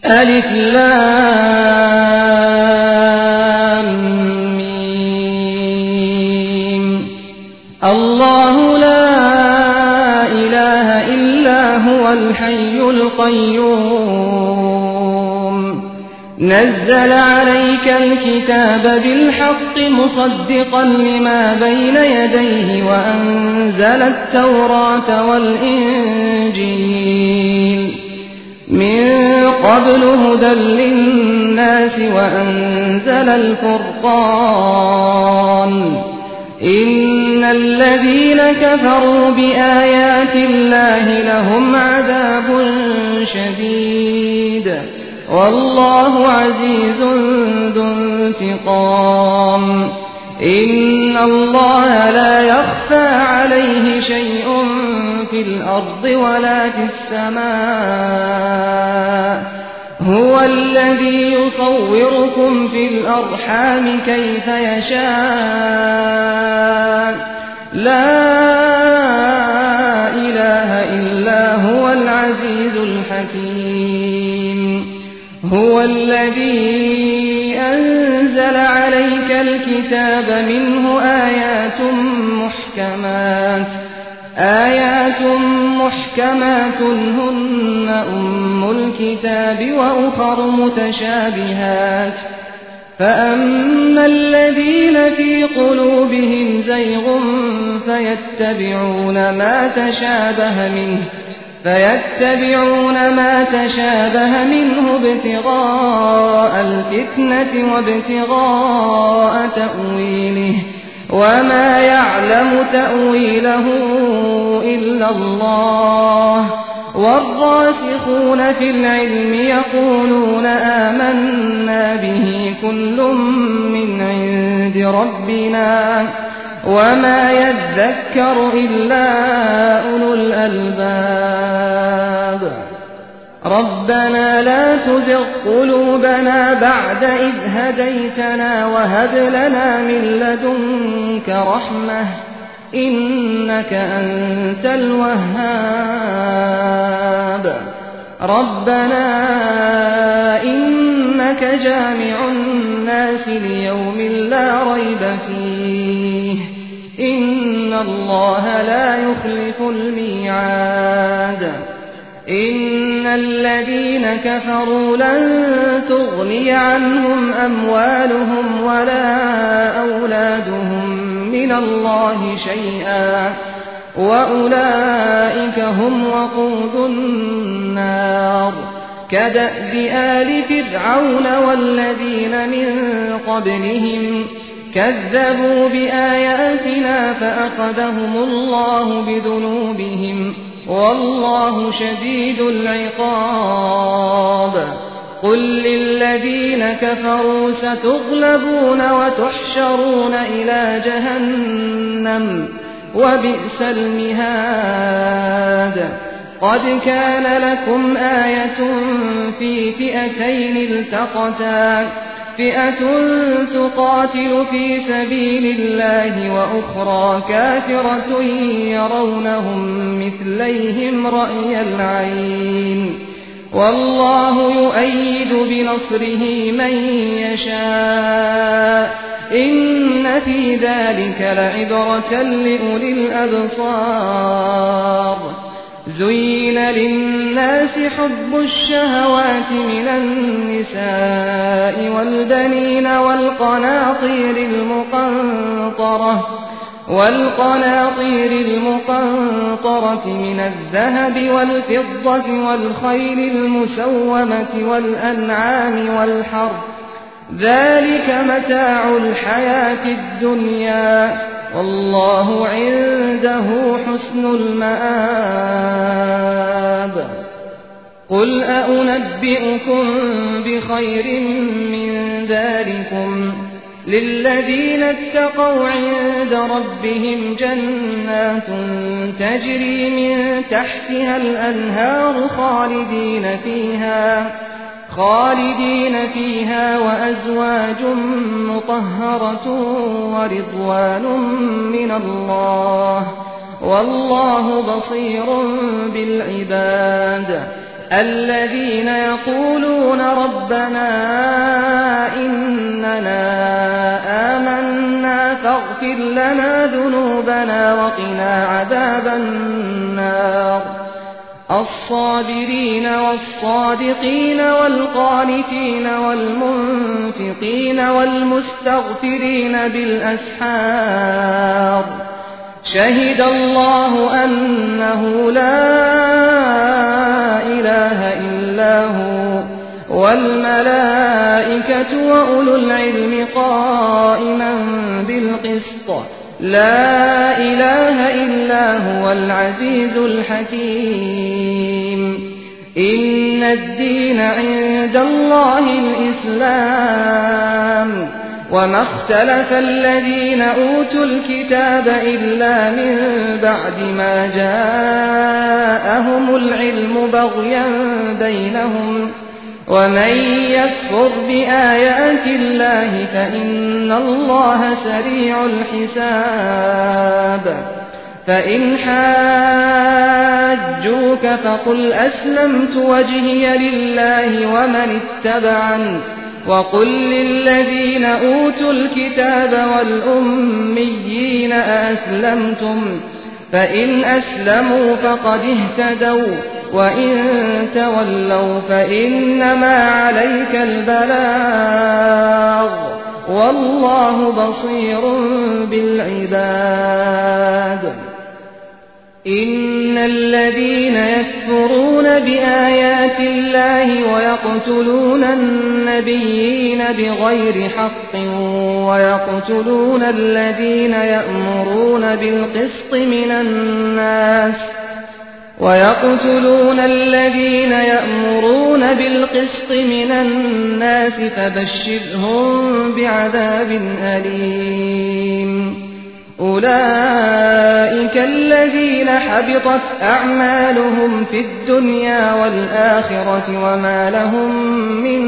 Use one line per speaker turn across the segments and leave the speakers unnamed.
ألف لام ميم. الله لا إله إلا هو الحي القيوم نزل عليك الكتاب بالحق مصدقا لما بين يديه وأنزل التوراة والإنجيل من قبل هدى للناس وأنزل الفرقان إن الذين كفروا بآيات الله لهم عذاب شديد والله عزيز ذو انتقام إن الله لا يخفى عليه شيء في الأرض ولا في السماء هو الذي يصوركم في الأرحام كيف يشاء لا إله إلا هو العزيز الحكيم هو الذي أنزل عليك الكتاب منه آيات محكمات هن أم الكتاب وأخر متشابهات فأما الذين في قلوبهم زيغ فيتبعون ما تشابه منه ابتغاء الفتنة وابتغاء تأويله وما يعلم تأويله إلا الله والراسخون في العلم يقولون آمنا به كل من عند ربنا وما يذكر إلا أولو الألباب ربنا لا تزغ قلوبنا بعد إذ هديتنا وهب لنا من لدنك رحمة إنك أنت الوهاب ربنا إنك جامع الناس ليوم لا ريب فيه إن الله لا يخلف الميعاد إن الذين كفروا لن تغني عنهم أموالهم ولا أولادهم من الله شيئا وأولئك هم وقود النار كدأب آل فرعون والذين من قبلهم كذبوا بآياتنا فأخذهم الله بذنوبهم والله شديد العقاب قل للذين كفروا ستغلبون وتحشرون إلى جهنم وبئس المهاد قد كان لكم آية في فئتين التقتا فئة تقاتل في سبيل الله وأخرى كافرة يرونهم مثليهم رأي العين والله يؤيد بنصره من يشاء إن في ذلك لعبرة لأولي الأبصار زين للناس حب الشهوات من النساء والبنين والقناطير المقنطرة من الذهب والفضة والخيل المسومة والأنعام والحرث ذلك متاع الحياة الدنيا والله عنده حسن المآب قل أنبئكم بخير من ذلكم للذين اتقوا عند ربهم جنات تجري من تحتها الأنهار خالدين فيها وأزواج مطهرة ورضوان من الله والله بصير بالعباد الذين يقولون ربنا إننا آمنا فاغفر لنا ذنوبنا وقنا عذاب النار الصابرين والصادقين والقانتين والمنفقين والمستغفرين بالأسحار شهد الله أنه لا إله إلا هو والملائكة وأولو العلم قائما بالقسط لا إله إلا هو العزيز الحكيم إن الدين عند الله الإسلام وما اختلف الذين أوتوا الكتاب إلا من بعد ما جاءهم العلم بغيا بينهم ومن يكفر بآيات الله فإن الله سريع الحساب فإن حاجوك فقل أسلمت وجهي لله ومن اتبعني وقل للذين أوتوا الكتاب والأميين أأسلمتم فإن أسلموا فقد اهتدوا وإن تولوا فإنما عليك البلاغ والله بصير بالعباد إن الذين يكفرون بآيات الله ويقتلون النبيين بغير حق ويقتلون الذين يأمرون بالقسط من الناس فبشرهم بعذاب أليم أولئك الذين حبطت أعمالهم في الدنيا والآخرة وما لهم من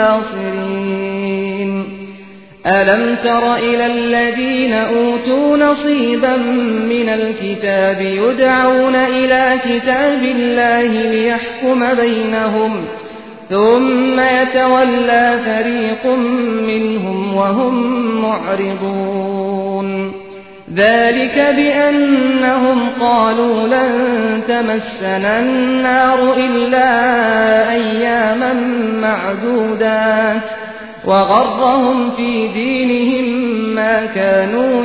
ناصرين ألم تر إلى الذين أوتوا نصيبا من الكتاب يدعون إلى كتاب الله ليحكم بينهم ثم يتولى فريق منهم وهم معرضون ذلك بأنهم قالوا لن تمسنا النار إلا أياما معدودات وغرهم في دينهم ما كانوا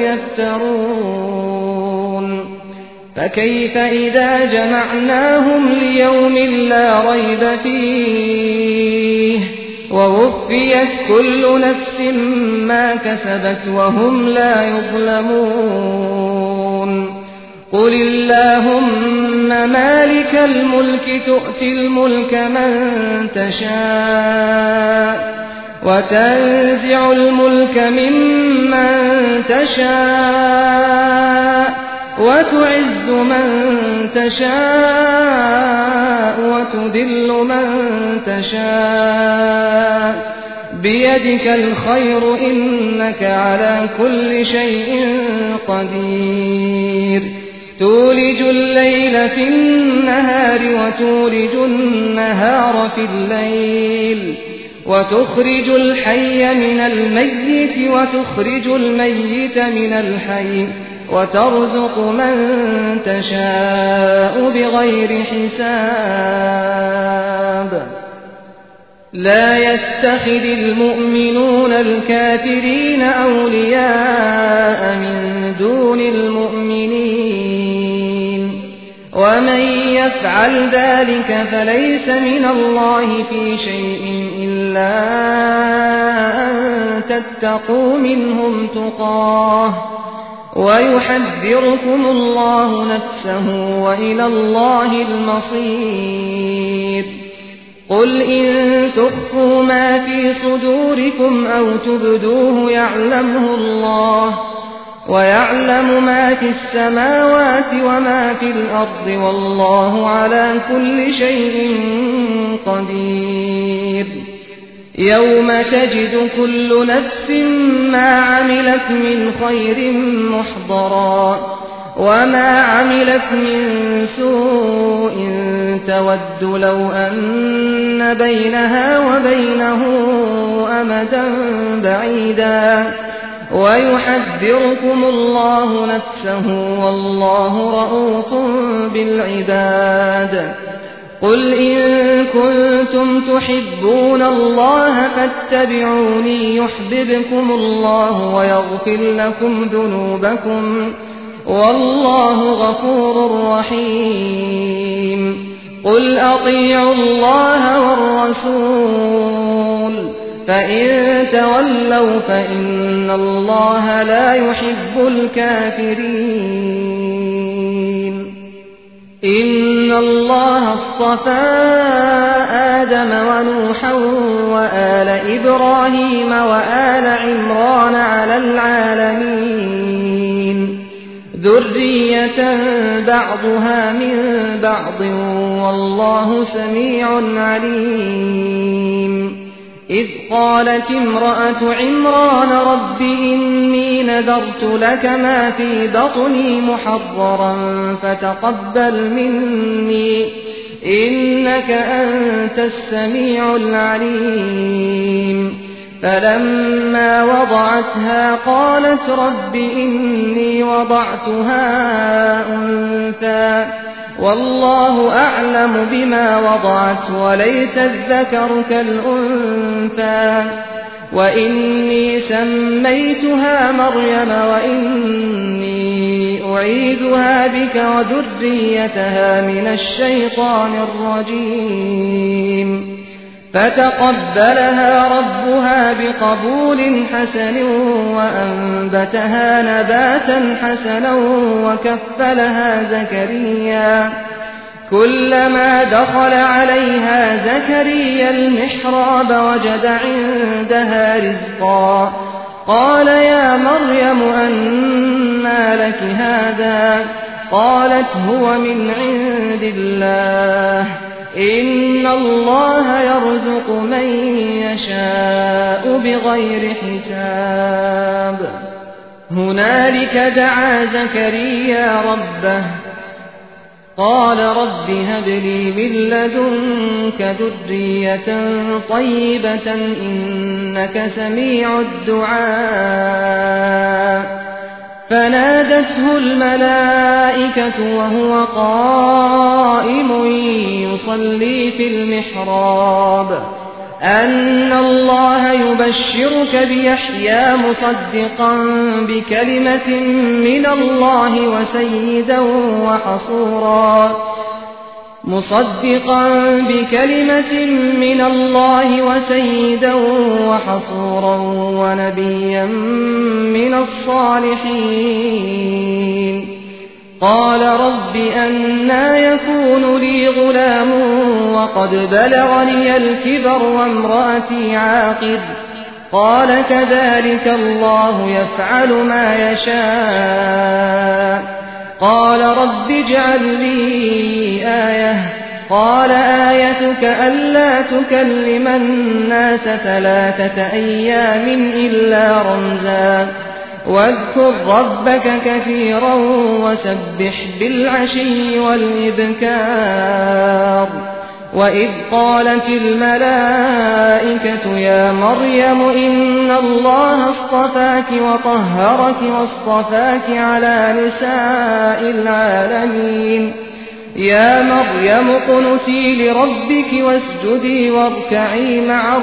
يفترون فكيف إذا جمعناهم ليوم لا ريب فيه ووفيت كل نفس ما كسبت وهم لا يظلمون قل اللهم مالك الملك تؤتي الملك من تشاء وتنزع الملك ممن تشاء وتعز من تشاء وتذل من تشاء بيدك الخير إنك على كل شيء قدير تولج الليل في النهار وتولج النهار في الليل وتخرج الحي من الميت وتخرج الميت من الحي وترزق من تشاء بغير حساب لا يتخذ المؤمنون الكافرين أولياء من دون المؤمنين ومن يفعل ذلك فليس من الله في شيء إلا أن تتقوا منهم تقاه ويحذركم الله نفسه وإلى الله المصير قل إن تخفوا ما في صدوركم أو تبدوه يعلمه الله ويعلم ما في السماوات وما في الأرض والله على كل شيء قدير يوم تجد كل نفس ما عملت من خير محضرا وما عملت من سوء تود لو أن بينها وبينه أمدا بعيدا ويحذركم الله نفسه والله رءوف بالعباد قل إن كنتم تحبون الله فاتبعوني يحببكم الله ويغفر لكم ذنوبكم والله غفور رحيم قل أطيعوا الله والرسول فإن تولوا فإن الله لا يحب الكافرين إن الله اصطفى آدم ونوحا وآل إبراهيم وآل عمران على العالمين ذرية بعضها من بعض والله سميع عليم إذ قالت امرأة عمران رب إني نذرت لك ما في بطني محررا فتقبل مني إنك أنت السميع العليم فلما وضعتها قالت رب إني وضعتها أنثى والله أعلم بما وضعت وليس الذكر كالأنثى وإني سميتها مريم وإني أعيذها بك وذريتها من الشيطان الرجيم فتقبلها ربها بقبول حسن وأنبتها نباتا حسنا وكفلها زكريا كلما دخل عليها زكريا المحراب وجد عندها رزقا قال يا مريم أنى لك هذا قالت هو من عند الله إن الله يرزق من يشاء بغير حساب هنالك دعا زكريا ربه قال رب هب لي من لدنك ذرية طيبة إنك سميع الدعاء فنادته الملائكة وهو قائم يصلي في المحراب أن الله يبشرك بيحيى مصدقا بكلمة من الله وسيدا وحصورا ونبيا من الصالحين قال رب أنى يكون لي غلام وقد بلغني الكبر وامرأتي عاقر قال كذلك الله يفعل ما يشاء قال رب اجعل لي آية قال آيتك ألا تكلم الناس 3 أيام إلا رمزا واذكر ربك كثيرا وسبح بالعشي والإبكار وإذ قالت الملائكة يا مريم إن الله اصطفاك وطهرك واصطفاك على نساء العالمين يا مريم اقنتي لربك واسجدي واركعي مع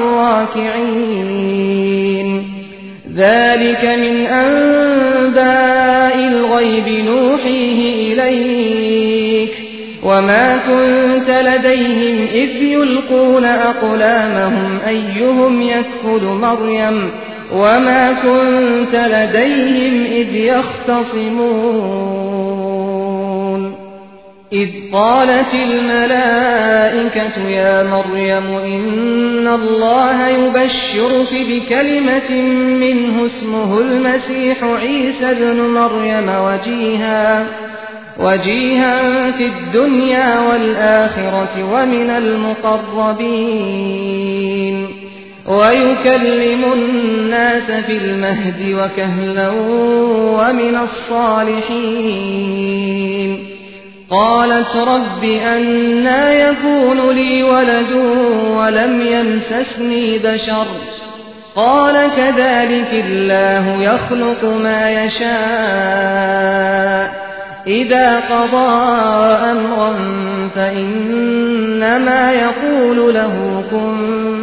الراكعين ذلك من أنباء الغيب نوحيه إليك وما كنت لديهم إذ يلقون أقلامهم أيهم يكفل مريم وما كنت لديهم إذ يختصمون إذ قالت الملائكة يا مريم إن الله يبشرك بكلمة منه اسمه المسيح عيسى بن مريم وجيها في الدنيا والآخرة ومن المقربين ويكلم الناس في المهد وكهلا ومن الصالحين. قالت رب أنى يكون لي ولد ولم يمسسني بشر قال كذلك الله يخلق ما يشاء إذا قضى أمرا فإنما يقول له كن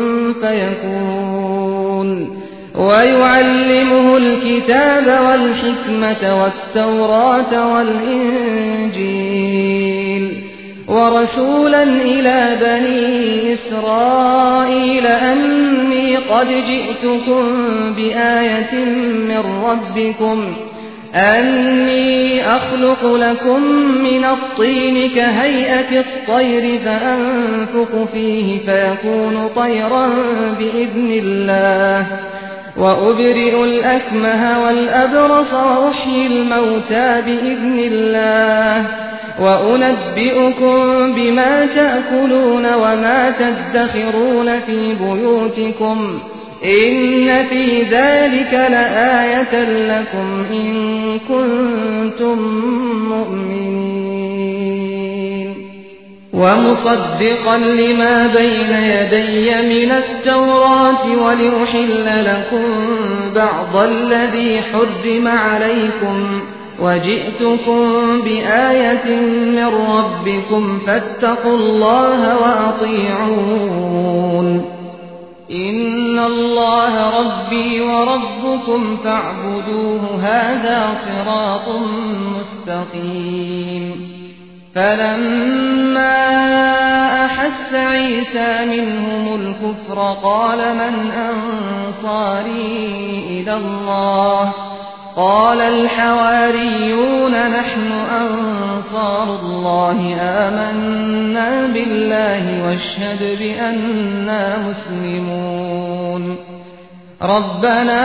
فيكون. ويعلمه الكتاب والحكمة والتوراة والإنجيل ورسولا إلى بني إسرائيل أني قد جئتكم بآية من ربكم أني أخلق لكم من الطين كهيئة الطير فأنفخ فيه فيكون طيرا بإذن الله وأبرئ الأكمه والأبرص وأحيي الموتى بإذن الله وأنبئكم بما تأكلون وما تدخرون في بيوتكم إن في ذلك لآية لكم إن كنتم مؤمنين. ومصدقا لما بين يدي من التوراة ولأحل لكم بعض الذي حرم عليكم وجئتكم بآية من ربكم فاتقوا الله وأطيعون. إن الله ربي وربكم فاعبدوه هذا صراط مستقيم. فلما أحس عيسى منهم الكفر قال من أنصاري إلى الله قال الحواريون نحن أنصار الله آمنا بالله واشهد بأننا مسلمون. ربنا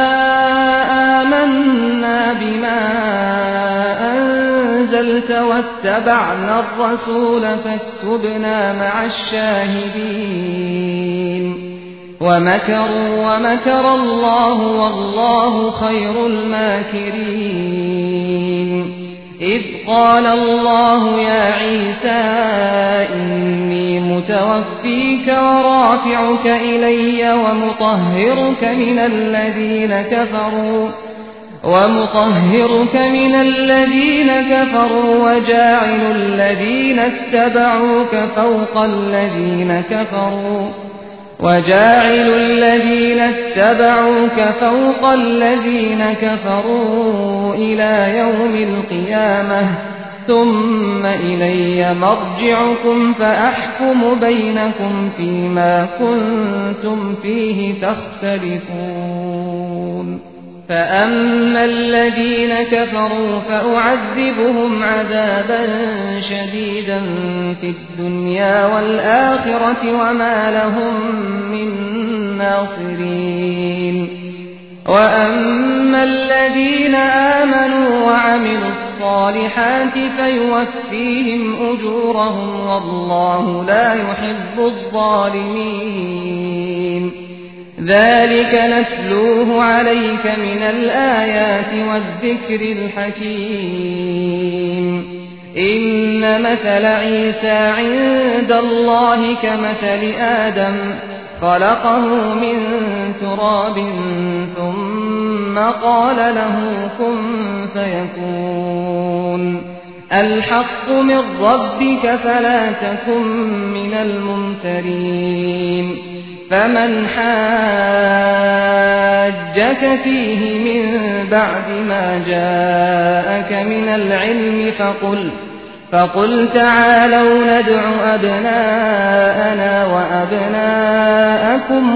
آمنا بما أنزلت واتبعنا الرسول فاكتبنا مع الشاهدين. ومكروا ومكر الله والله خير الماكرين. إذ قال الله يا عيسى إني متوفيك ورافعك إلي ومطهرك من الذين كفروا وجاعل الذين اتبعوك فوق الذين كفروا إلى يوم القيامة ثم إلي مرجعكم فأحكم بينكم فيما كنتم فيه تختلفون. فأما الذين كفروا فأعذبهم عذابا شديدا في الدنيا والآخرة وما لهم من ناصرين. وأما الذين آمنوا وعملوا الصالحات فيوفيهم أجورهم والله لا يحب الظالمين. ذلك نتلوه عليك من الآيات والذكر الحكيم. إن مثل عيسى عند الله كمثل آدم خلقه من تراب ثم قال له كن فيكون. الحق من ربك فلا تكن من الممترين. فمن حاجك فيه من بعد ما جاءك من العلم فقل تعالوا ندع أبناءنا وأبناءكم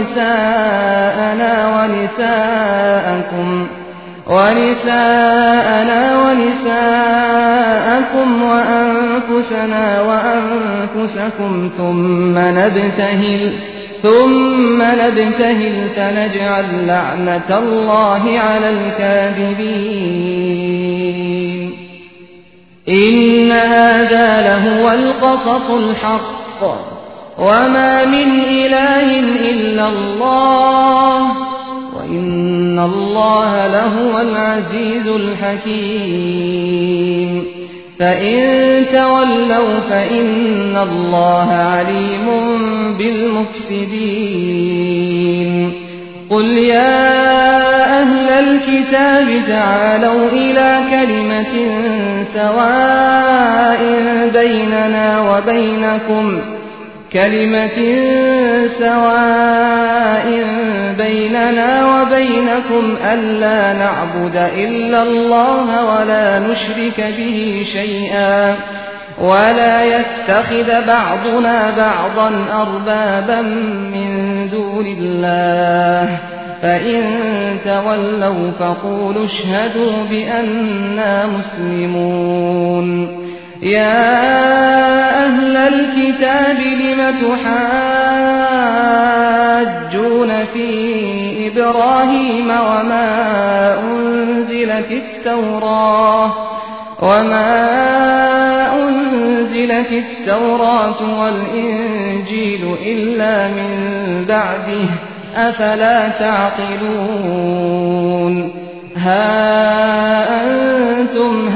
ونساءنا ونساءكم وأنفسنا وأنفسكم ثم نبتهل فنجعل لعنة الله على الكاذبين. إن هذا لهو القصص الحق وما من إله إلا إلا الله وإن الله لهو العزيز الحكيم فإن تولوا فإن الله عليم بالمفسدين قل يا أهل الكتاب تعالوا إلى كلمة سواء بيننا وبينكم ألا نعبد إلا الله ولا نشرك به شيئا ولا يتخذ بعضنا بعضا أربابا من دون الله فإن تولوا فقولوا اشهدوا بأننا مسلمون يا أهل الكتاب لم تحاجون في إبراهيم وما أنزلت التوراة والإنجيل إلا من بعده أفلا تعقلون ها أنتم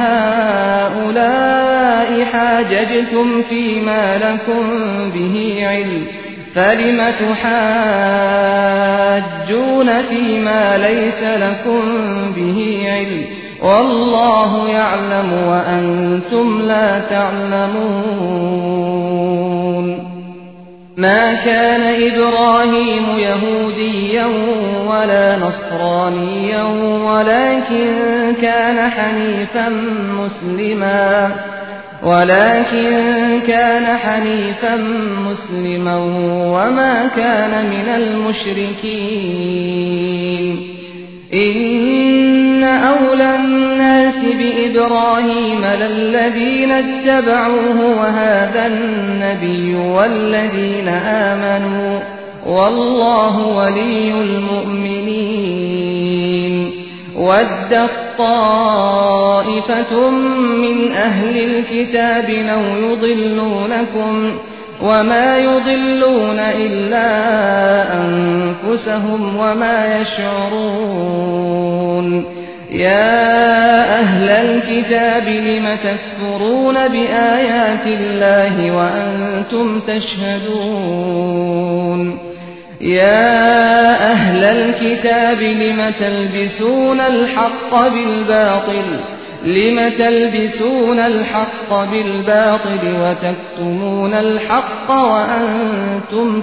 هؤلاء حاججتم فيما لكم به علم فلم تحاجون فيما ليس لكم به علم والله يعلم وأنتم لا تعلمون ما كان إبراهيم يهوديا ولا نصرانيا ولكن كان حنيفا مسلما وما كان من المشركين إن أولى الناس بإبراهيم للذين اتبعوه وهذا النبي والذين آمنوا والله ولي المؤمنين ودت طائفة من أهل الكتاب لو يضلونكم وما يضلون إلا أنفسهم وما يشعرون يا أهل الكتاب لم تكفرون بآيات الله وأنتم تشهدون يا أهل الكتاب لم تلبسون الحق بالباطل وتكتمون الحق وأنتم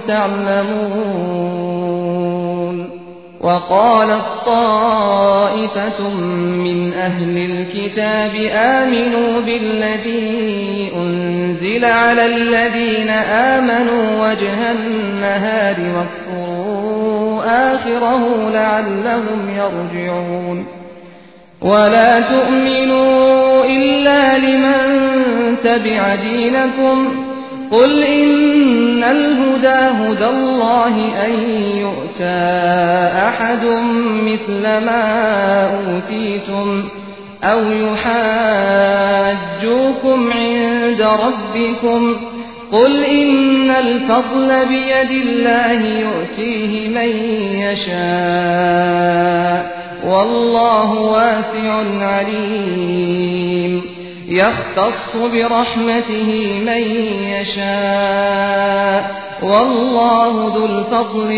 تعلمون وقالت طائفة من أهل الكتاب آمنوا بالذي أنزل على الذين آمنوا وجه النهار واكفروا آخره لعلهم يرجعون ولا تؤمنوا إلا لمن تبع دينكم قل إن الهدى هدى الله أن يؤتى أحد مثل ما أوتيتم أو يحاجوكم عند ربكم قل إن الفضل بيد الله يؤتيه من يشاء والله واسع عليم يختص برحمته من يشاء والله ذو الفضل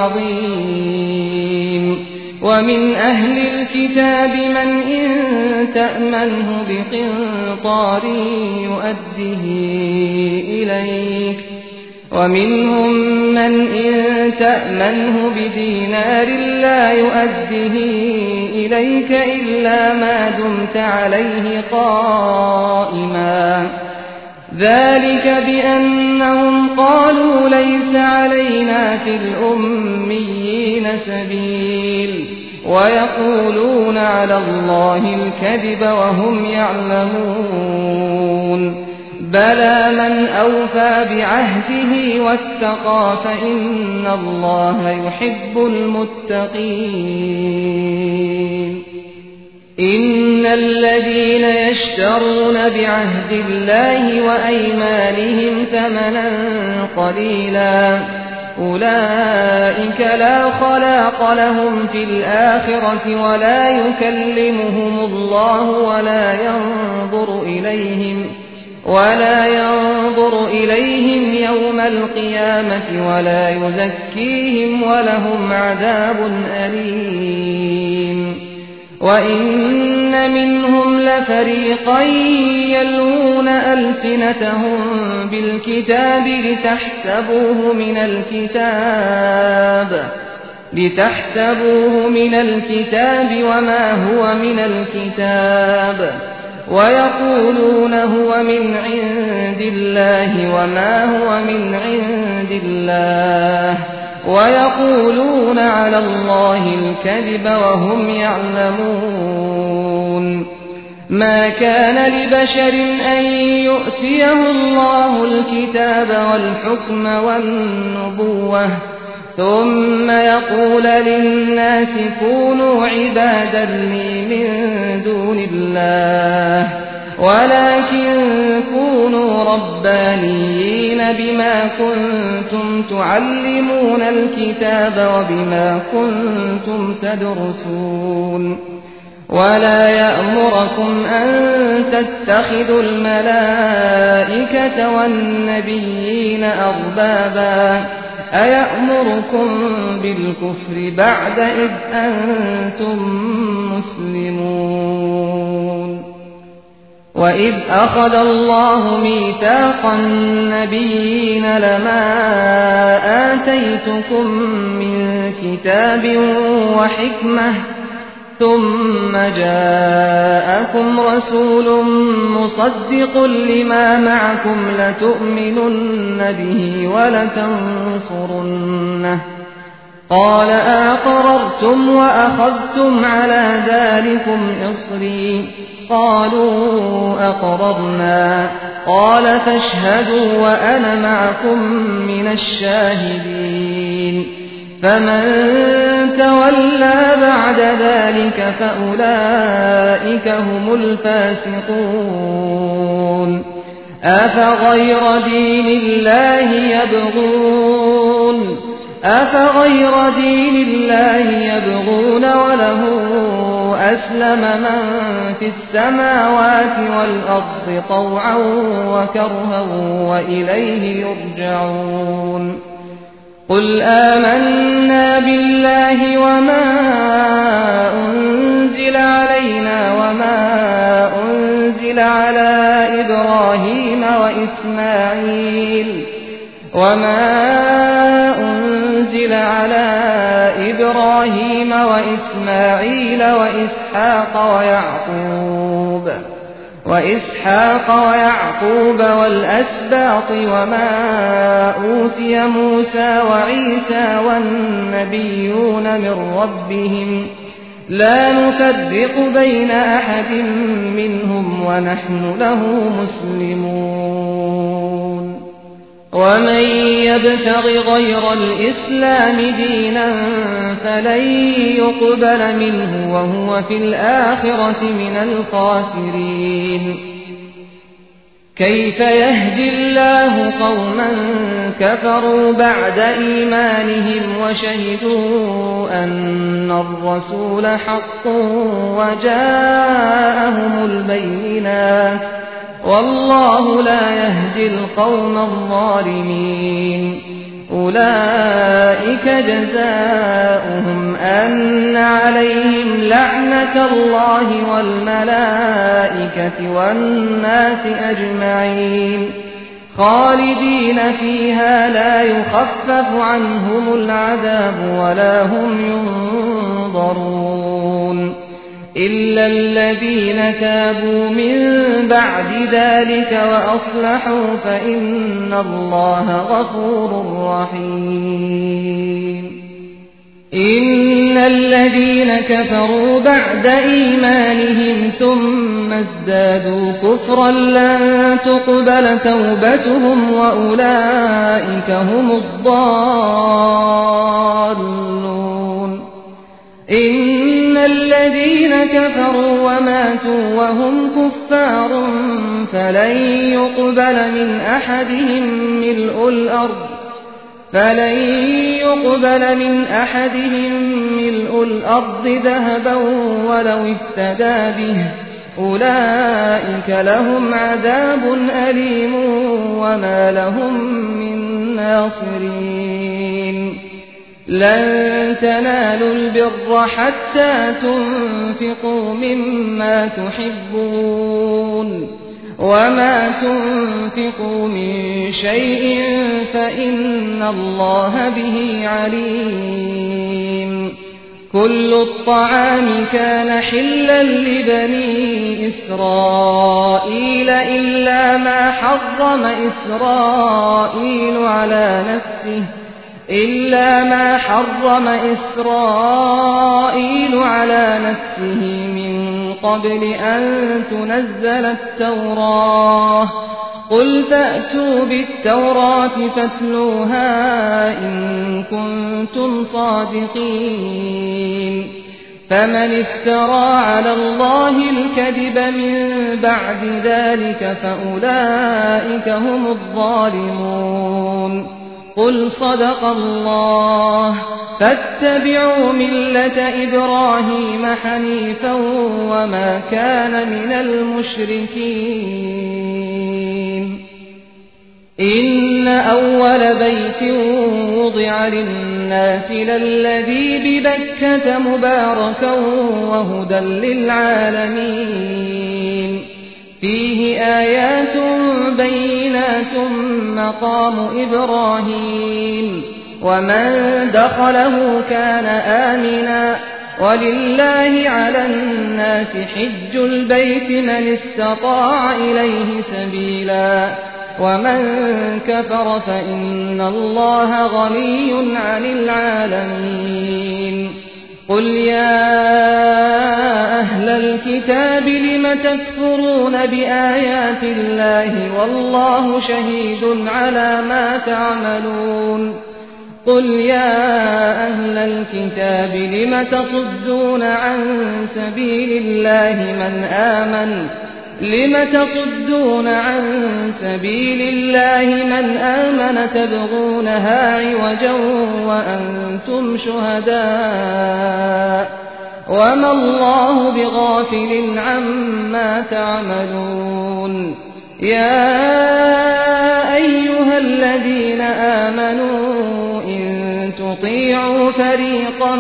العظيم ومن أهل الكتاب من إن تأمنه بقنطار يؤده إليك ومنهم من إن تأمنه بدينار لا يؤده إليك إلا ما دمت عليه قائما ذلك بأنهم قالوا ليس علينا في الأميين سبيل ويقولون على الله الكذب وهم يعلمون بلى من أوفى بعهده واتقى فإن الله يحب المتقين إن الذين يشترون بعهد الله وأيمانهم ثمنا قليلا أولئك لا خلاق لهم في الآخرة ولا يكلمهم الله ولا ينظر إليهم يوم القيامة ولا يزكيهم ولهم عذاب أليم وإن منهم لفريقا يلوون ألسنتهم بالكتاب لتحسبوه من الكتاب وما هو من الكتاب ويقولون هو من عند الله وما هو من عند الله ويقولون على الله الكذب وهم يعلمون ما كان لبشر أن يؤتيه الله الكتاب والحكم والنبوة ثم يقول للناس كونوا عبادا لي من دون الله ولكن كونوا ربانيين بما كنتم تعلمون الكتاب وبما كنتم تدرسون ولا يأمركم أن تتخذوا الملائكة والنبيين أربابا أيأمركم بالكفر بعد إذ أنتم مسلمون وإذ أخذ الله ميثاق النبيين لما آتيتكم من كتاب وحكمة ثم جاءكم رسول مصدق لما معكم لتؤمنن به ولتنصرنه قال أقررتم وأخذتم على ذلكم إصري قالوا أقررنا قال فاشهدوا وأنا معكم من الشاهدين فمن تولى بعد ذلك فأولئك هم الفاسقون أفغير دين الله يبغون وله أسلم من في السماوات والأرض طوعا وكرها وإليه يرجعون قل آمنا بالله وما أنزل علينا وما أنزل على إبراهيم وإسماعيل وإسحاق ويعقوب والأسباط وما أوتي موسى وعيسى والنبيون من ربهم لا نفرق بين أحد منهم ونحن له مسلمون ومن يبتغ غير الإسلام دينا فلن يقبل منه وهو في الآخرة من الخاسرين كيف يهدي الله قوما كفروا بعد إيمانهم وشهدوا أن الرسول حق وجاءهم البينات والله لا يهدي القوم الظالمين أولئك جزاؤهم أن عليهم لعنة الله والملائكة والناس أجمعين خالدين فيها لا يخفف عنهم العذاب ولا هم ينظرون إلا الذين تابوا من بعد ذلك وأصلحوا فإن الله غفور رحيم إن الذين كفروا بعد إيمانهم ثم ازدادوا كفرا لن تقبل توبتهم وأولئك هم الضالون إن الذين كفروا وماتوا وهم كفار فلن يقبل من أحدهم ملء الأرض فلن يقبل من أحدهم ملء الأرض ذهبا ولو افتدى به أولئك لهم عذاب أليم وما لهم من ناصرين لن تنالوا البر حتى تنفقوا مما تحبون وما تنفقوا من شيء فإن الله به عليم كل الطعام كان حلا لبني إسرائيل إلا ما حرم إسرائيل على نفسه من قبل أن تنزل التوراة قل فأتوا بالتوراة فاتلوها إن كنتم صادقين فمن افترى على الله الكذب من بعد ذلك فأولئك هم الظالمون قل صدق الله فاتبعوا ملة إبراهيم حنيفا وما كان من المشركين إن أول بيت وضع للناس للذي ببكة مباركا وهدى للعالمين فيه آيات بينات مقام إبراهيم ومن دخله كان آمنا ولله على الناس حج البيت من استطاع إليه سبيلا ومن كفر فإن الله غني عن العالمين قل يا أهل الكتاب لم تكفرون بآيات الله والله شهيد على ما تعملون قل يا أهل الكتاب لم تصدون عن سبيل الله من آمن تبغونها عوجا وأنتم شهداء وما الله بغافل عما تعملون يا أيها الذين آمنوا إن تطيعوا فريقا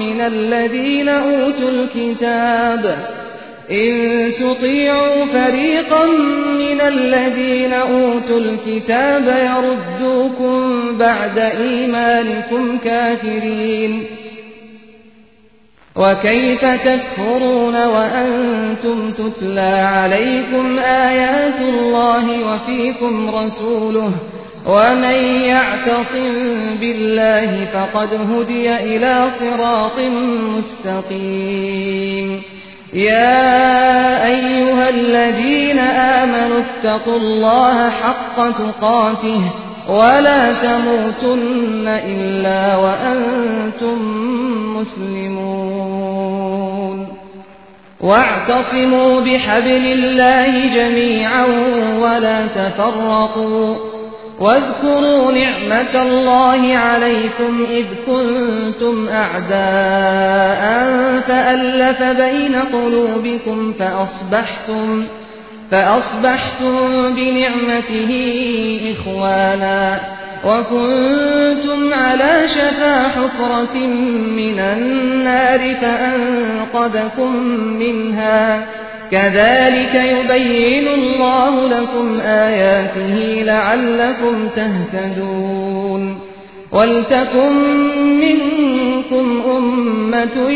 من الذين أوتوا الكتاب يردوكم بعد إيمانكم كافرين وكيف تكفرون وأنتم تتلى عليكم آيات الله وفيكم رسوله ومن يعتصم بالله فقد هدي إلى صراط مستقيم يا أيها الذين آمنوا اتقوا الله حق تقاته ولا تموتن إلا وأنتم مسلمون واعتصموا بحبل الله جميعا ولا تفرقوا واذكروا نعمة الله عليكم إذ كنتم أعداء فألف بين قلوبكم فأصبحتم بنعمته إخوانا وكنتم على شفا حفرة من النار فأنقذكم منها كذلك يبين الله لكم آياته لعلكم تهتدون ولتكن منكم أمة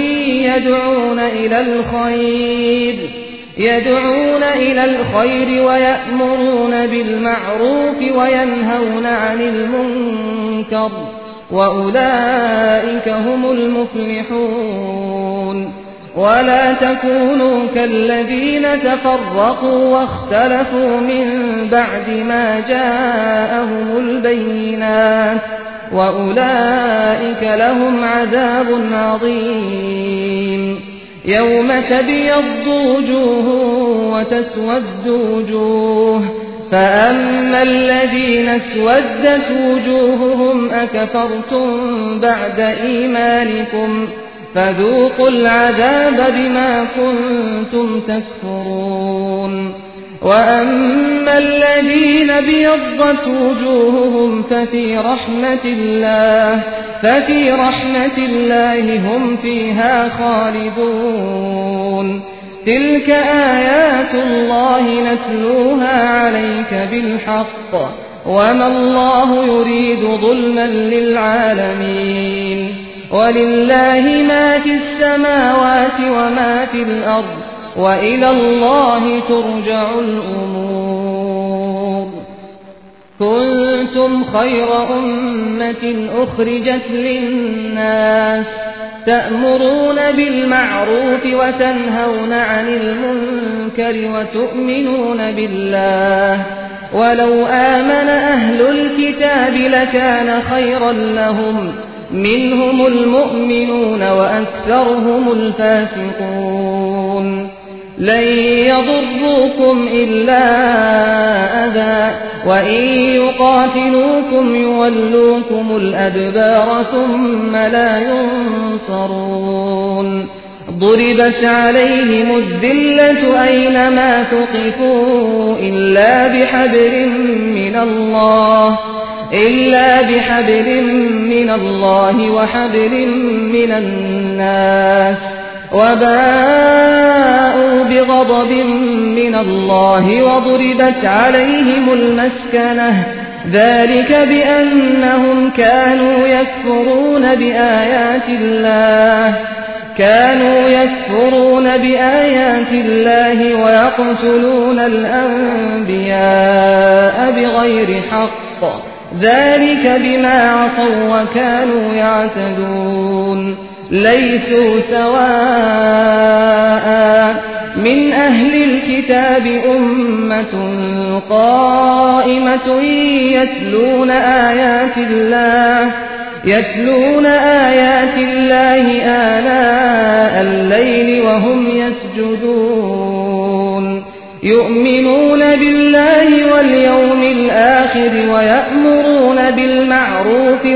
يدعون إلى الخير ويأمرون بالمعروف وينهون عن المنكر وأولئك هم المفلحون ولا تكونوا كالذين تفرقوا واختلفوا من بعد ما جاءهم البينات وأولئك لهم عذاب عظيم يوم تبيض وجوه وتسود وجوه فأما الذين اسودت وجوههم أكفرتم بعد إيمانكم فذوقوا العذاب بما كنتم تكفرون وأما الذين ابيضت وجوههم ففي رحمة الله هم فيها خالدون تلك آيات الله نتلوها عليك بالحق وما الله يريد ظلما للعالمين ولله ما في السماوات وما في الأرض وإلى الله ترجع الأمور كنتم خير أمة أخرجت للناس تأمرون بالمعروف وتنهون عن المنكر وتؤمنون بالله ولو آمن أهل الكتاب لكان خيرا لهم منهم المؤمنون وأكثرهم الفاسقون لن يضروكم إلا أذى وإن يقاتلوكم يولوكم الأدبار ثم لا ينصرون ضربت عليهم الذلة أينما ثقفوا إلا بحبل من الله وحبل من الناس وباءوا بغضب من الله وضربت عليهم المسكنة ذلك بأنهم كانوا يكفرون بآيات الله ويقتلون الأنبياء بغير حق ذلك بما عصوا وكانوا يعتدون ليسوا سواء من أهل الكتاب أمة قائمة يتلون آيات الله آناء الليل وهم يسجدون يؤمنون بالله واليوم الآخر ويأمرون بالمعروف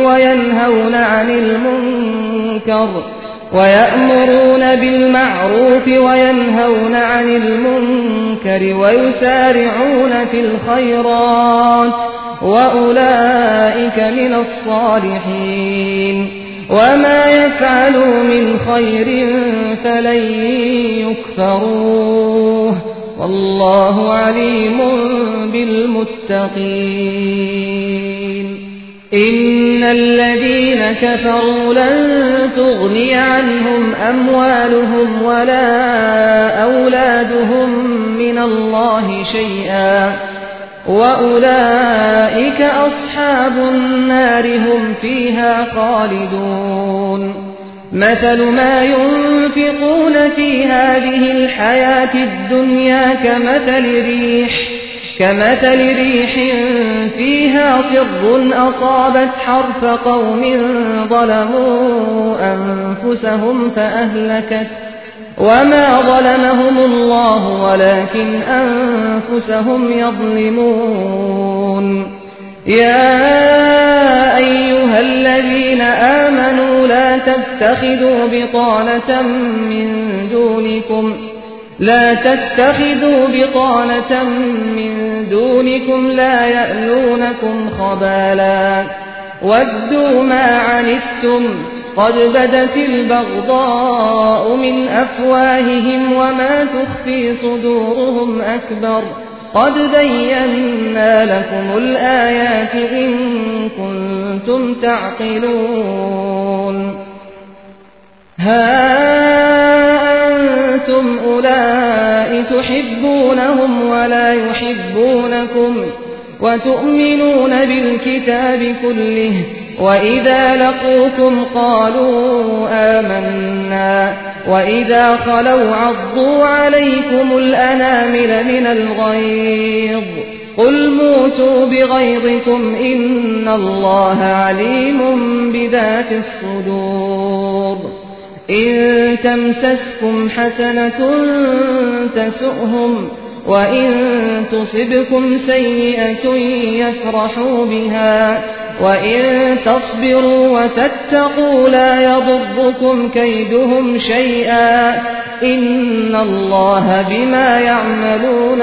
وينهون عن المنكر ويسارعون في الخيرات وأولئك من الصالحين وما يفعلوا من خير فلن يكفروه والله عليم بالمتقين إن الذين كفروا لن تغني عنهم أموالهم ولا أولادهم من الله شيئا وأولئك أصحاب النار هم فيها خالدون مثل ما ينفقون في هذه الحياة الدنيا كمثل ريح فيها صر أصابت حرث قوم ظلموا أنفسهم فأهلكت وما ظلمهم الله ولكن أنفسهم يظلمون يا أيها الذين آمنوا لا تتخذوا بطانة من دونكم لا يألونكم خبالا ودوا ما عنتم قد بدت البغضاء من أفواههم وما تخفي صدورهم أكبر قد بينا لكم الآيات إن كنتم تعقلون ها أنتم أولئك تحبونهم ولا يحبونكم وتؤمنون بالكتاب كله وإذا لقوكم قالوا آمنا وإذا خلوا عضوا عليكم الأنامل من الغيظ قل موتوا بغيظكم إن الله عليم بذات الصدور إن تمسسكم حسنة تسؤهم وإن تصبكم سيئة يفرحوا بها وإن تصبروا وتتقوا لا يضركم كيدهم شيئا إن الله بما يعملون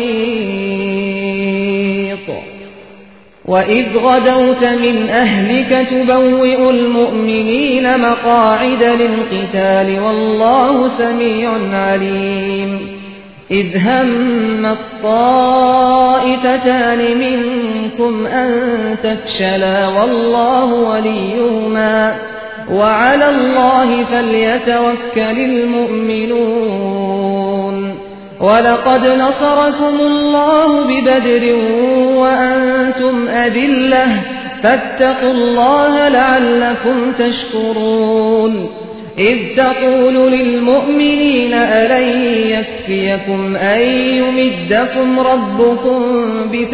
محيط. وإذ غدوت من أهلك تبوئ المؤمنين مقاعد للقتال والله سميع عليم. إذ هم الطائفتان منكم أن تفشلا والله وليهما وعلى الله فليتوكل المؤمنون. ولقد نصركم الله ببدر وأنتم أذلة فاتقوا الله لعلكم تشكرون. إذ تقول للمؤمنين ألن يكفيكم أن يمدكم ربكم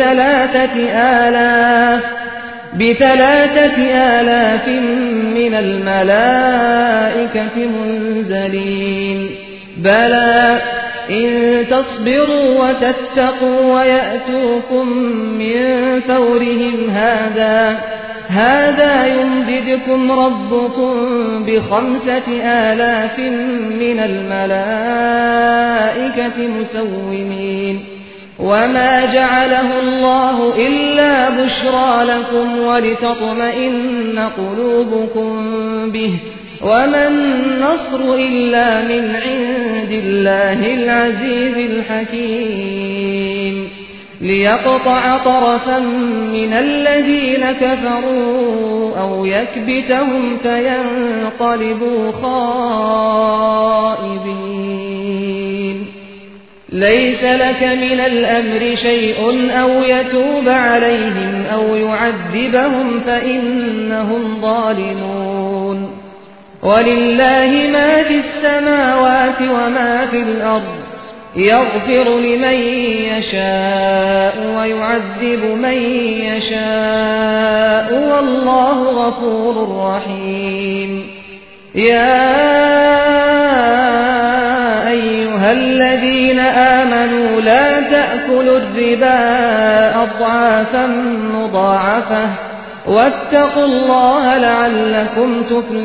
ب3,000 من الملائكة منزلين بلى إن تصبروا وتتقوا ويأتوكم من فورهم هذا يمددكم ربكم ب5,000 من الملائكة مسومين. وما جعله الله إلا بشرى لكم ولتطمئن قلوبكم به وما النصر إلا من عند الله العزيز الحكيم. ليقطع طرفا من الذين كفروا أو يكبتهم فينقلبوا خائبين. ليس لك من الأمر شيء أو يتوب عليهم أو يعذبهم فإنهم ظالمون. ولله ما في السماوات وما في الأرض يغفر لمن يشاء ويعذب من يشاء والله غفور رحيم. يا أيها الذين آمنوا لا تأكلوا الربا أضعافا مضاعفة واتقوا الله لعلكم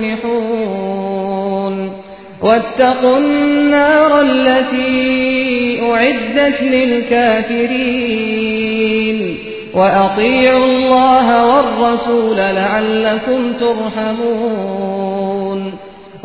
تفلحون. واتقوا النار التي أعدت للكافرين وأطيعوا الله والرسول لعلكم ترحمون.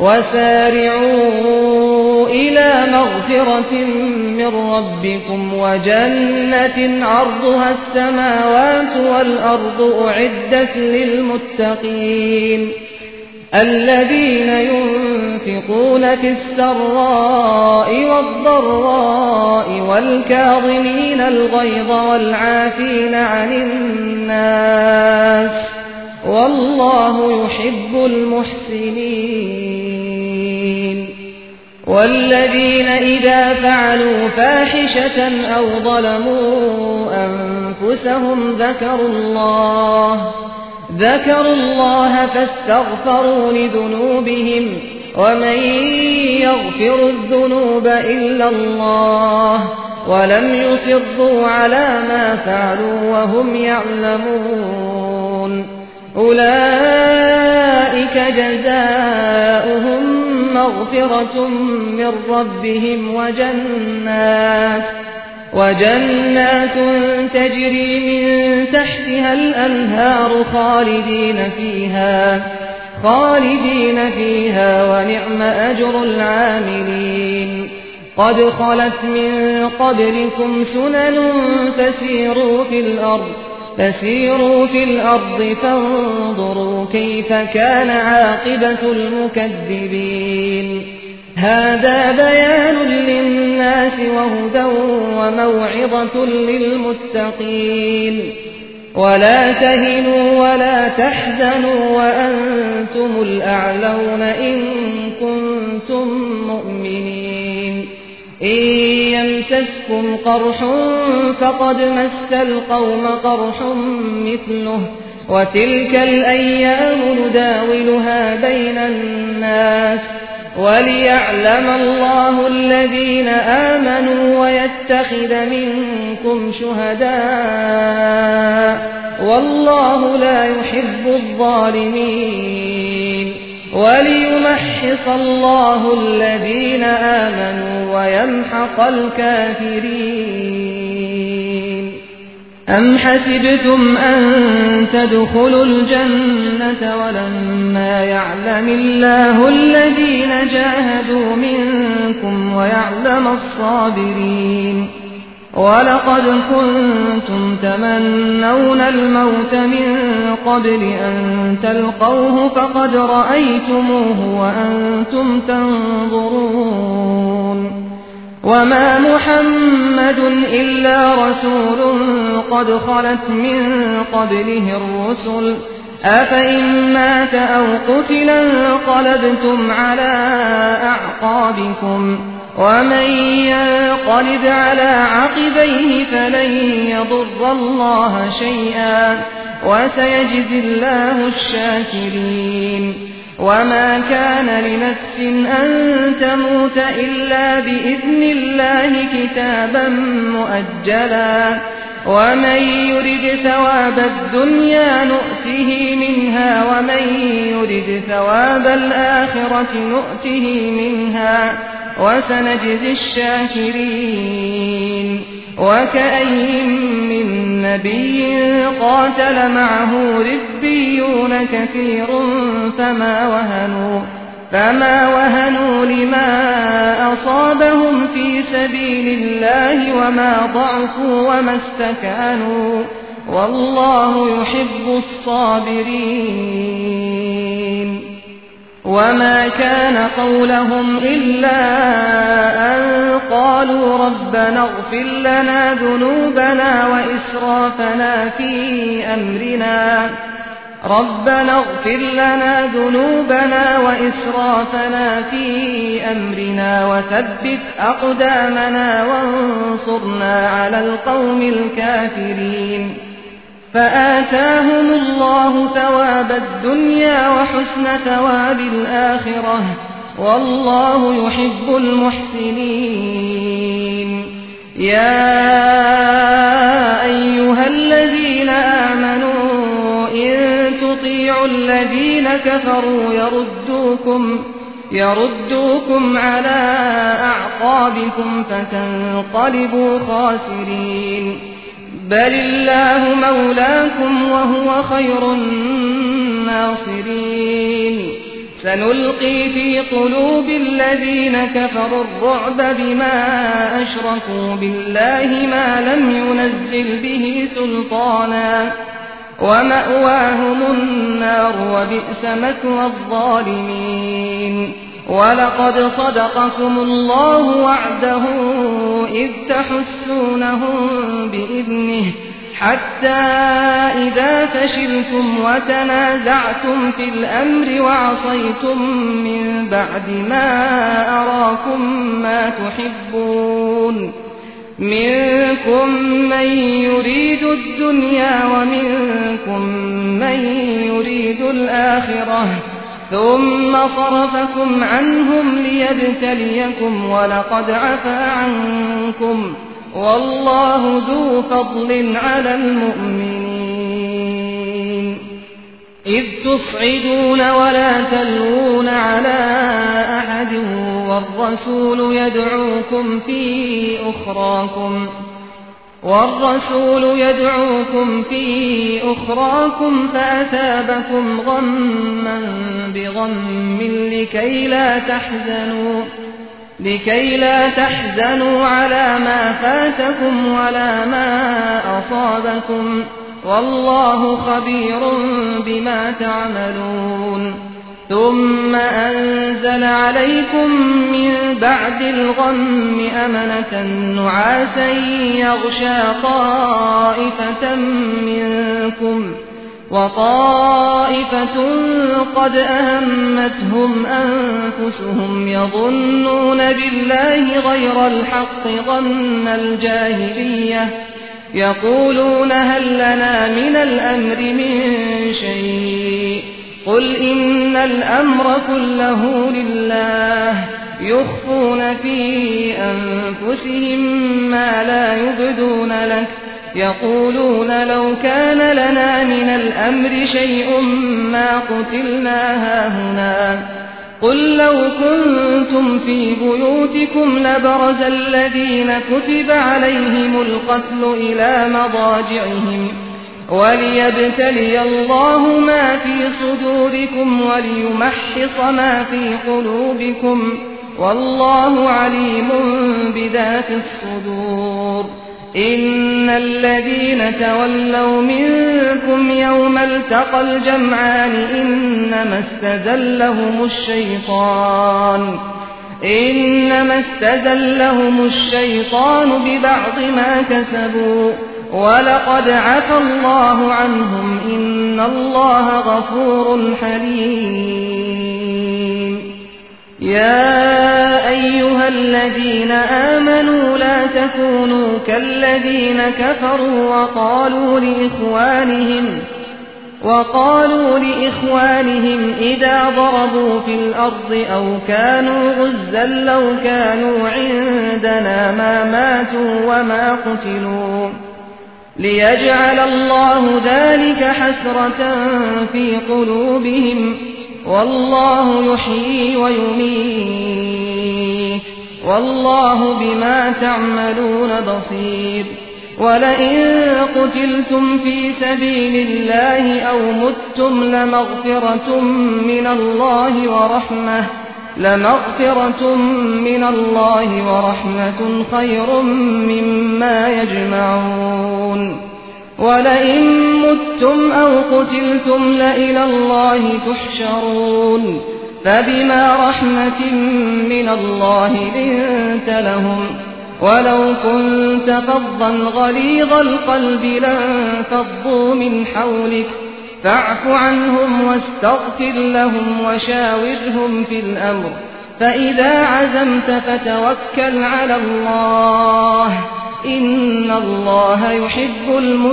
وسارعوا إلى مغفرة من ربكم وجنة عرضها السماوات والأرض أعدت للمتقين الذين ينفقون في السراء والضراء والكاظمين الغيظ والعافين عن الناس والله يحب المحسنين. والذين إذا فعلوا فاحشة أو ظلموا أنفسهم ذكروا الله فاستغفروا لذنوبهم ومن يغفر الذنوب إلا الله ولم يصروا على ما فعلوا وهم يعلمون. أولئك جزاؤهم مغفرة من ربهم وجنات تجري من تحتها الأنهار خالدين فيها ونعم أجر العاملين. قد خلت من قبلكم سنن فسيروا في الأرض فانظروا كيف كان عاقبة المكذبين. هذا بيان للناس وهدى وموعظة للمتقين. ولا تهنوا ولا تحزنوا وأنتم الأعلون إن كنتم مؤمنين. إن يمسسكم قرح فقد مس القوم قرح مثله وتلك الأيام نداولها بين الناس وليعلم الله الذين آمنوا ويتخذ منكم شهداء والله لا يحب الظالمين وليمحص الله الذين آمنوا ويمحق الكافرين. أم حسبتم أن تدخلوا الجنة ولما يعلم الله الذين جاهدوا منكم ويعلم الصابرين ولقد كنتم تمنون الموت من قبل أن تلقوه فقد رأيتموه وأنتم تنظرون وما محمد إلا رسول قد خلت من قبله الرسل أفإن مات أو قتل انقلبتم على أعقابكم ومن ينقلب على عقبيه فلن يضر الله شيئا وسيجزي الله الشاكرين. وما كان لنفس أن تموت إلا بإذن الله كتابا مؤجلا ومن يرد ثواب الدنيا نؤته منها ومن يرد ثواب الآخرة نؤته منها وسنجزي الشاكرين. وكأي من نبي قاتل معه ربيون كثير فما وهنوا لما أصابهم في سبيل الله وما ضعفوا وما استكانوا والله يحب الصابرين. وما كان قولهم إلا أن قالوا ربنا اغفر لنا ذنوبنا وإسرافنا في أمرنا وثبت أقدامنا وانصرنا على القوم الكافرين. فآتاهم الله ثواب الدنيا وحسن ثواب الآخرة والله يحب المحسنين. يا أيها الذين آمنوا إن تطيعوا الذين كفروا يردوكم على أعقابكم فتنقلبوا خاسرين. بل الله مولاكم وهو خير الناصرين. سنلقي في قلوب الذين كفروا الرعب بما أشركوا بالله ما لم ينزل به سلطانا ومأواهم النار وبئس مثوى الظالمين. ولقد صدقكم الله وعده إذ تحسونهم بإذنه حتى إذا فشلتم وتنازعتم في الأمر وعصيتم من بعد ما أراكم ما تحبون منكم من يريد الدنيا ومنكم من يريد الآخرة ثم صرفكم عنهم ليبتليكم ولقد عفا عنكم والله ذو فضل على المؤمنين. إذ تصعدون ولا تلوون على أحد والرسول يدعوكم في أخراكم فأثابكم غما بغم لكي لا تحزنوا على ما فاتكم ولا ما أصابكم والله خبير بما تعملون. ثم أنزل عليكم من بعد الغم أمنة نعاسا يغشى طائفة منكم وطائفة قد أهمتهم أنفسهم يظنون بالله غير الحق ظن الجاهلية يقولون هل لنا من الأمر من شيء قل إن الأمر كله لله يخفون في أنفسهم ما لا يبدون لك يقولون لو كان لنا من الأمر شيء ما قتلنا هاهنا قل لو كنتم في بيوتكم لبرز الذين كتب عليهم القتل إلى مضاجعهم وليبتلي الله ما في صدوركم وليمحص ما في قلوبكم والله عليم بذات الصدور إن الذين تولوا منكم يوم التقى الجمعان إنما استزلهم الشيطان ببعض ما كسبوا ولقد عفى الله عنهم إن الله غفور حليم يا أيها الذين آمنوا لا تكونوا كالذين كفروا وقالوا لإخوانهم إذا ضربوا في الأرض أو كانوا غزا لو كانوا عندنا ما ماتوا وما قتلوا ليجعل الله ذلك حسرة في قلوبهم والله يحيي ويميت والله بما تعملون بصير ولئن قتلتم في سبيل الله أو متم لمغفرة من الله ورحمة خير مما يجمعون ولئن متم أو قتلتم لإلى الله تحشرون فبما رحمة من الله لنت لهم ولو كنت فظا غليظ القلب لانفضوا من حولك فاعف عنهم واستغفر لهم وشاورهم في الأمر فإذا عزمت فتوكل على الله إن الله يحب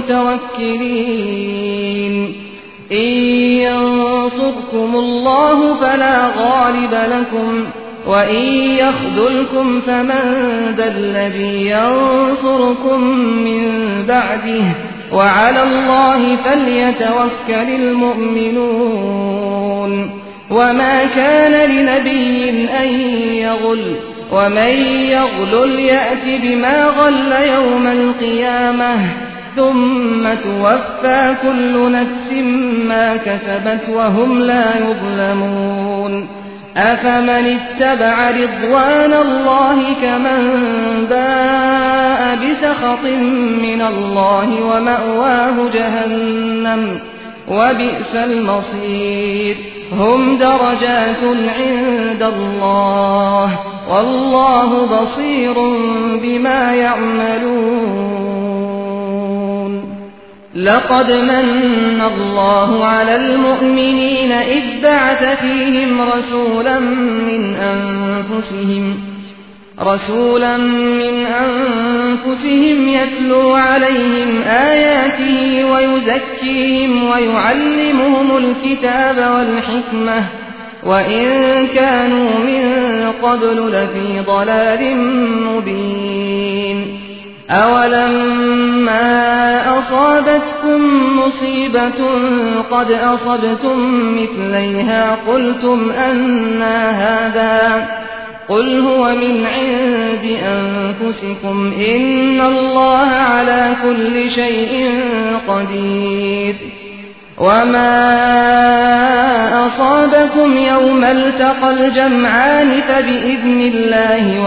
المتوكلين إن ينصركم الله فلا غالب لكم وإن يخذلكم فمن ذا الذي ينصركم من بعده وعلى الله فليتوكل المؤمنون وما كان لنبي أن يغل ومن يغلل يأت بما غل يوم القيامة ثم توفى كل نفس ما كسبت وهم لا يظلمون أفمن اتبع رضوان الله كمن باء بسخط من الله ومأواه جهنم وبئس المصير هم درجات عند الله والله بصير بما يعملون لقد من الله على المؤمنين إذ بعث فيهم رسولا من أنفسهم يتلو عليهم آياته ويزكيهم ويعلمهم الكتاب والحكمة وإن كانوا من قبل لفي ضلال مبين أولما أصابتكم مصيبة قد أصبتم مثليها قلتم أنى هذا قل هو من عند أنفسكم إن الله على كل شيء قدير وما أصابكم يوم التقى الجمعان فبإذن الله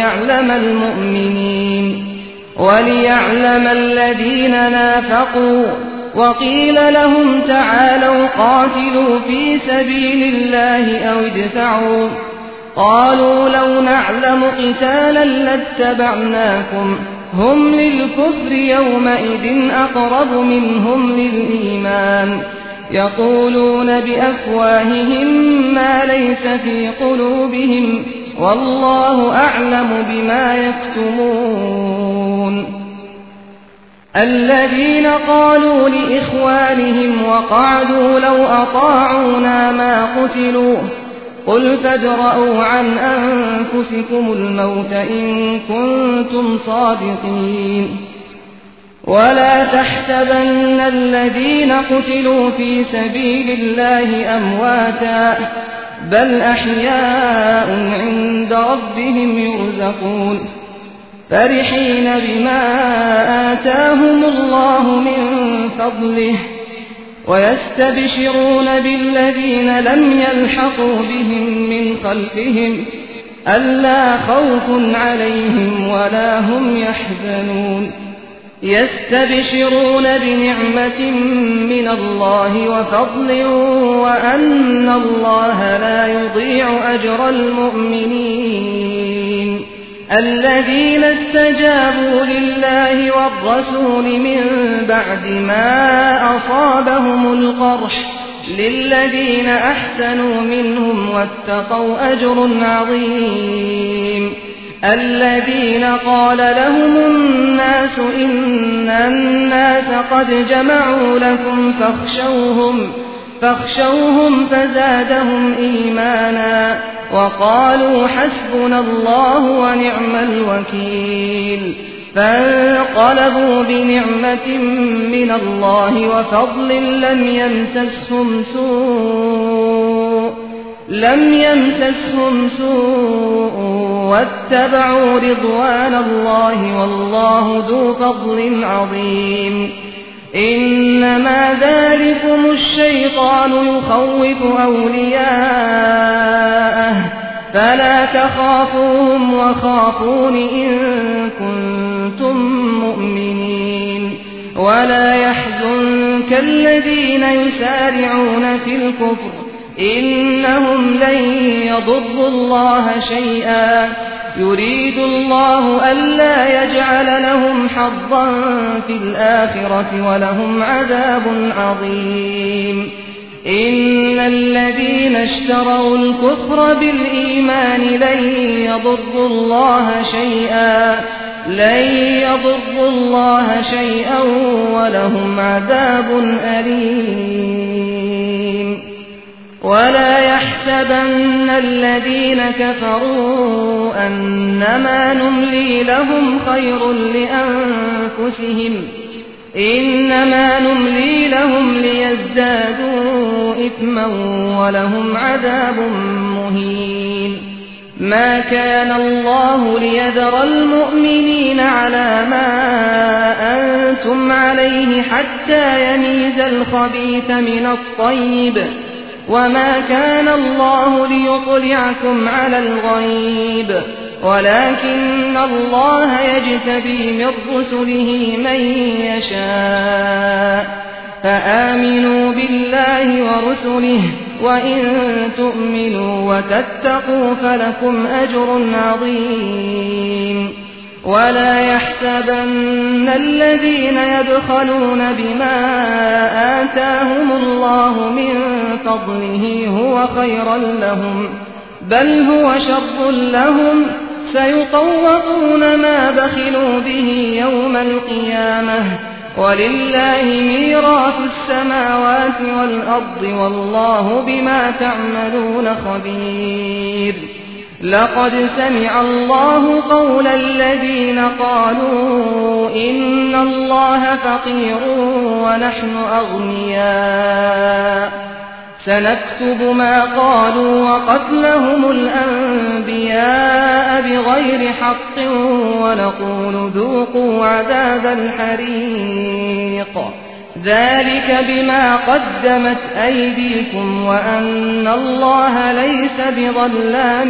وليعلم الذين نافقوا وقيل لهم تعالوا قاتلوا في سبيل الله أو ادفعوا قالوا لو نعلم قتالا لاتبعناكم هم للكفر يومئذ أقرب منهم للإيمان يقولون بأفواههم ما ليس في قلوبهم والله أعلم بما يكتمون الذين قالوا لإخوانهم وقعدوا لو أطاعونا ما قتلوا قل فادرءوا عن أنفسكم الموت إن كنتم صادقين ولا تحسبن الذين قتلوا في سبيل الله أمواتا بل أحياء عند ربهم يرزقون فرحين بما آتاهم الله من فضله ويستبشرون بالذين لم يلحقوا بهم من خلفهم ألا خوف عليهم ولا هم يحزنون يستبشرون بنعمة من الله وفضل وأن الله لا يضيع أجر المؤمنين الذين استجابوا لله والرسول من بعد ما أصابهم القرح للذين أحسنوا منهم واتقوا أجر عظيم الذين قال لهم الناس إن الناس قد جمعوا لكم فاخشوهم فزادهم إيمانا وقالوا حسبنا الله ونعم الوكيل فانقلبوا بنعمة من الله وفضل لم يمسسهم سوء واتبعوا رضوان الله والله ذو فضل عظيم إنما ذلكم الشيطان يخوف أولياءه فلا تخافوهم وخافون إن كنتم مؤمنين ولا يحزنك الذين يسارعون في الكفر إنهم لن يضروا الله شيئا يريد الله ألا يجعل لهم حظا في الآخرة ولهم عذاب عظيم إن الذين اشتروا الكفر بالإيمان لن يضروا الله شيئا ولهم عذاب أليم ولا يحسبن الذين كفروا أنما نملي لهم خير لأنفسهم إنما نملي لهم ليزدادوا إثما ولهم عذاب مهين ما كان الله ليذر المؤمنين على ما أنتم عليه حتى يميز الخبيث من الطيب وما كان الله ليطلعكم على الغيب ولكن الله يجتبي من رسله من يشاء فآمنوا بالله ورسله وإن تؤمنوا وتتقوا فلكم أجر عظيم ولا يحسبن الذين يبخلون بما آتاهم الله من فضله هو خيرا لهم بل هو شر لهم سيطوقون ما بخلوا به يوم القيامة ولله ميراث السماوات والأرض والله بما تعملون خبير لقد سمع الله قول الذين قالوا إن الله فقير ونحن أغنياء سنكتب ما قالوا وقتلهم الأنبياء بغير حق ونقول ذوقوا عذاب الحريق ذلك بما قدمت أيديكم وأن الله ليس بظلام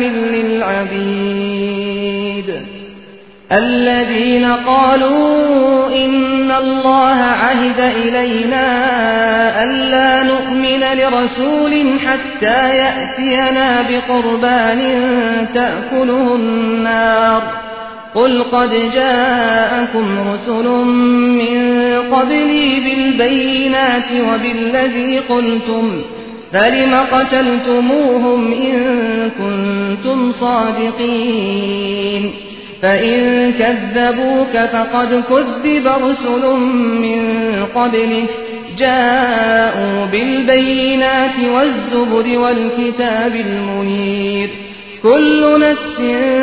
للعبيد الذين قالوا إن الله عهد إلينا ألا نؤمن لرسول حتى يأتينا بقربان تأكله النار قل قد جاءكم رسل من قبلي بالبينات وبالذي قلتم فلم قتلتموهم إن كنتم صادقين فإن كذبوك فقد كذب رسل من قبلك جاءوا بالبينات والزبر والكتاب المنير كل نفس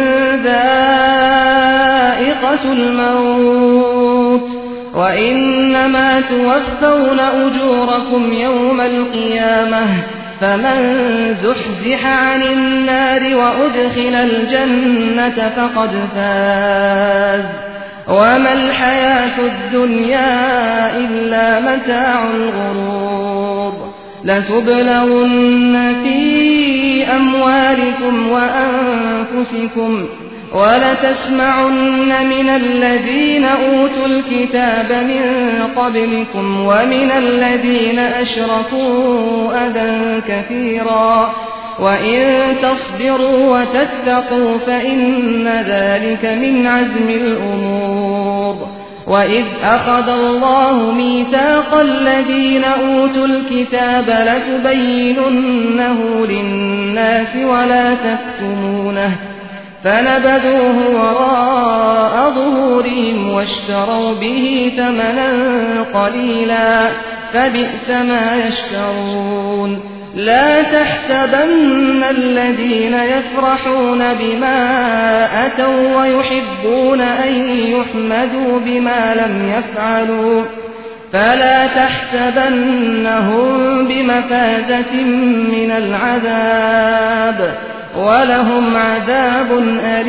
ذائقة الموت وإنما توفون أجوركم يوم القيامة فمن زحزح عن النار وأدخل الجنة فقد فاز وما الحياة الدنيا إلا متاع الغرور لتبلغن في أموالكم وأنفسكم ولتسمعن من الذين أوتوا الكتاب من قبلكم ومن الذين أشركوا أذى كثيرا وإن تصبروا وتتقوا فإن ذلك من عزم الأمور وإذ أخذ الله ميثاق الذين أوتوا الكتاب لتبيننه للناس ولا تكتمونه فنبذوه وراء ظهورهم واشتروا به ثمنا قليلا فبئس ما يشترون لا تحسبن الذين يفرحون بما أتوا ويحبون أن يحمدوا بما لم يفعلوا فلا تحسبنهم بمفازة من العذاب ولهم عذاب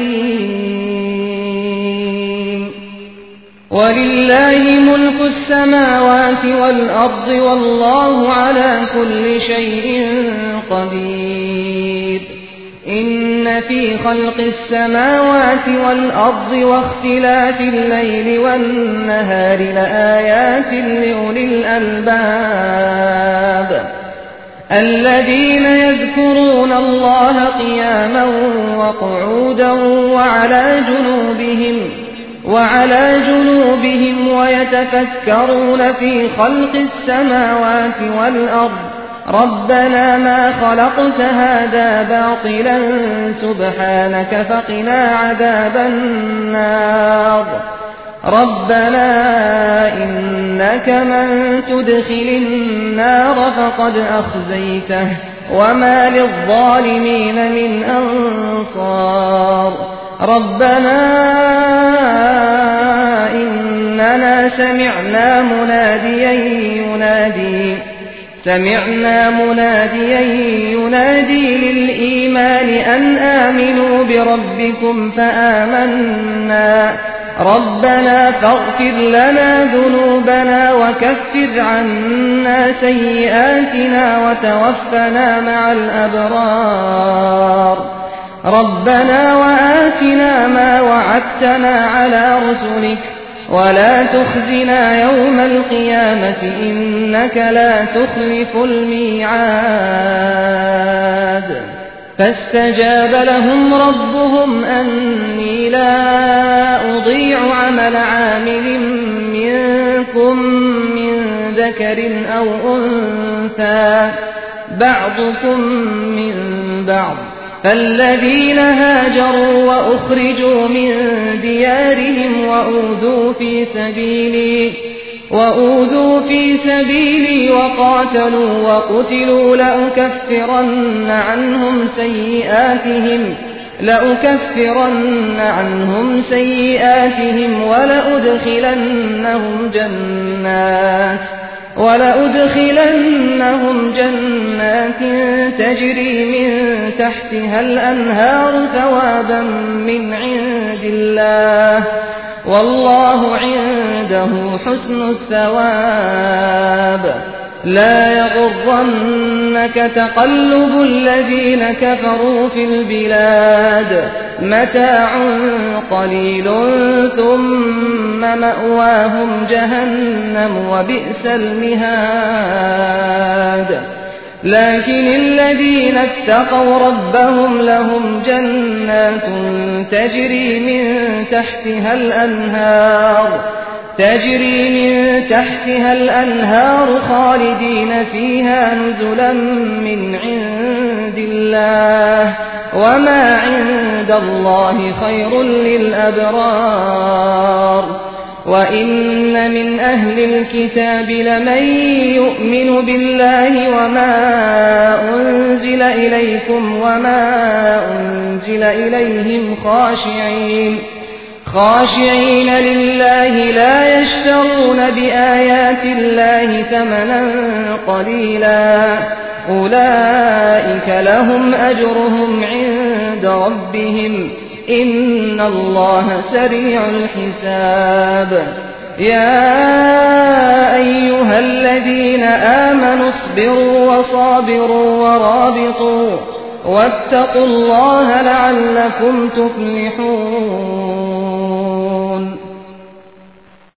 أليم ولله ملك السماوات والأرض والله على كل شيء قدير إن في خلق السماوات والأرض واختلاف الليل والنهار لآيات لأولي الألباب الذين يذكرون الله قياما وقعودا وعلى جنوبهم ويتفكرون في خلق السماوات والأرض ربنا ما خلقت هذا باطلا سبحانك فقنا عذاب النار ربنا إنك من تدخل النار فقد أخزيته وما للظالمين من أنصار ربنا إننا سمعنا مناديا ينادي للإيمان أن آمنوا بربكم فآمنا ربنا فاغفر لنا ذنوبنا وكفر عنا سيئاتنا وتوفنا مع الأبرار ربنا وآتنا ما وعدتنا على رسلك ولا تخزنا يوم القيامة إنك لا تخلف الميعاد فاستجاب لهم ربهم أني لا أضيع عمل عامل منكم من ذكر أو أنثى بعضكم من بعض فالذين هاجروا وأخرجوا من ديارهم وأوذوا في سبيلي وقاتلوا وقتلوا لأكفرن عنهم سيئاتهم ولأدخلنهم جنات تجري من تحتها الأنهار ثوابا من عند الله والله عنده حسن الثواب لا يغرنك تقلب الذين كفروا في البلاد متاع قليل ثم مأواهم جهنم وبئس المهاد لكن الذين اتقوا ربهم لهم جنات تجري من تحتها الأنهار خالدين فيها نزلا من عند الله وما عند الله خير للأبرار وإن من أهل الكتاب لمن يؤمن بالله وما أنزل إليكم وما أنزل إليهم خاشعين لله لا يشترون بآيات الله ثمنا قليلا أولئك لهم أجرهم عند ربهم إن الله سريع الحساب يا أيها الذين آمنوا اصبروا وصابروا ورابطوا واتقوا الله لعلكم تفلحون